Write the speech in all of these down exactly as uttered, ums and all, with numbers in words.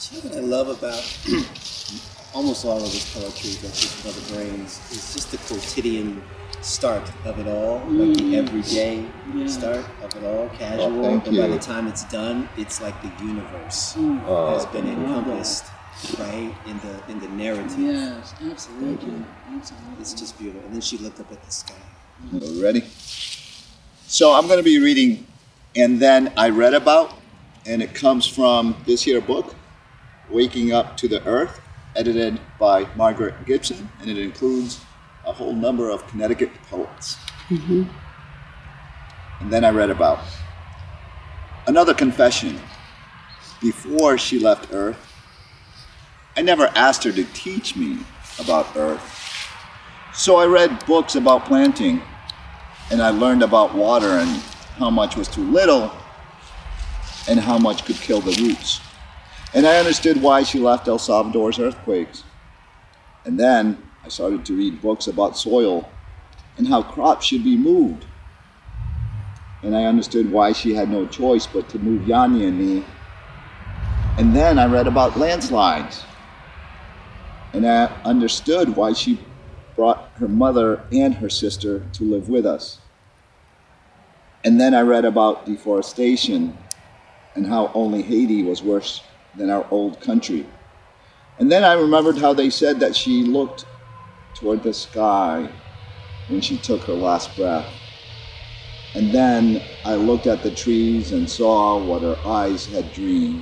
You know what I love about almost all of his poetry, but just Brother Brains, is just the quotidian start of it all, mm. like the everyday yeah. start of it all, casual. Oh, but by the time it's done, it's like the universe mm. oh, has been encompassed, right, in the in the narrative. Yes, absolutely. absolutely. It's just beautiful. And then she looked up at the sky. Mm-hmm. Ready? So I'm going to be reading, and then I read about, and it comes from this here book, Waking Up to the Earth, edited by Margaret Gibson, and it includes a whole number of Connecticut poets. Mm-hmm. And then I read about another confession. Before she left Earth, I never asked her to teach me about Earth. So I read books about planting, and I learned about water and how much was too little and how much could kill the roots. And I understood why she left El Salvador's earthquakes. And then I started to read books about soil and how crops should be moved. And I understood why she had no choice but to move Yanni and me. And then I read about landslides. And I understood why she brought her mother and her sister to live with us. And then I read about deforestation and how only Haiti was worse than our old country. And then I remembered how they said that she looked toward the sky when she took her last breath. And then I looked at the trees and saw what her eyes had dreamed.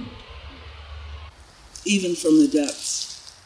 Even from the depths.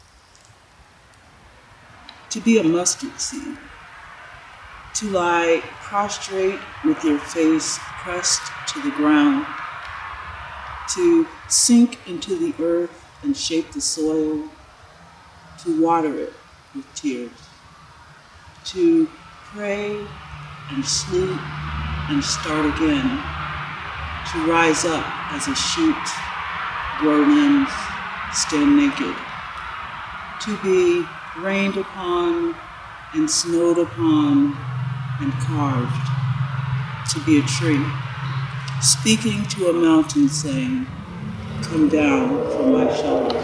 To be a mustard seed. To lie prostrate with your face pressed to the ground. To sink into the earth and shape the soil. To water it with tears. To pray and sleep and start again. To rise up as a shoot, grow limbs, stand naked. To be rained upon and snowed upon and carved. To be a tree, speaking to a mountain saying, come down from my shoulders.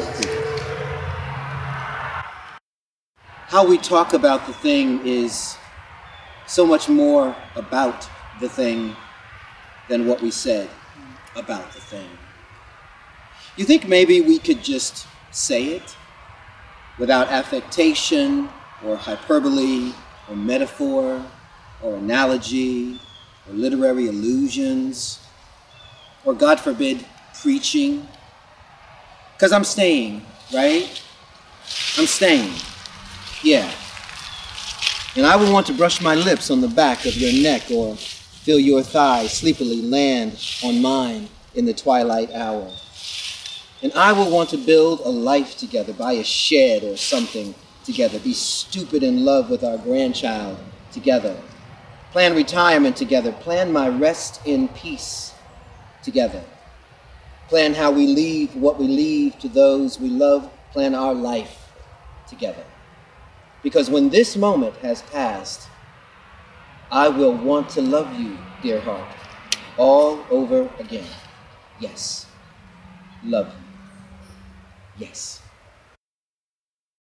How we talk about the thing is so much more about the thing than what we said about the thing. You think maybe we could just say it without affectation or hyperbole or metaphor or analogy or literary allusions or, God forbid, preaching? Because I'm staying, right? I'm staying. Yeah. And I would want to brush my lips on the back of your neck or feel your thighs sleepily land on mine in the twilight hour. And I would want to build a life together, buy a shed or something together, be stupid in love with our grandchild together, plan retirement together, plan my rest in peace together, plan how we leave what we leave to those we love, plan our life together. Because when this moment has passed, I will want to love you, dear heart, all over again. Yes, love you. Yes.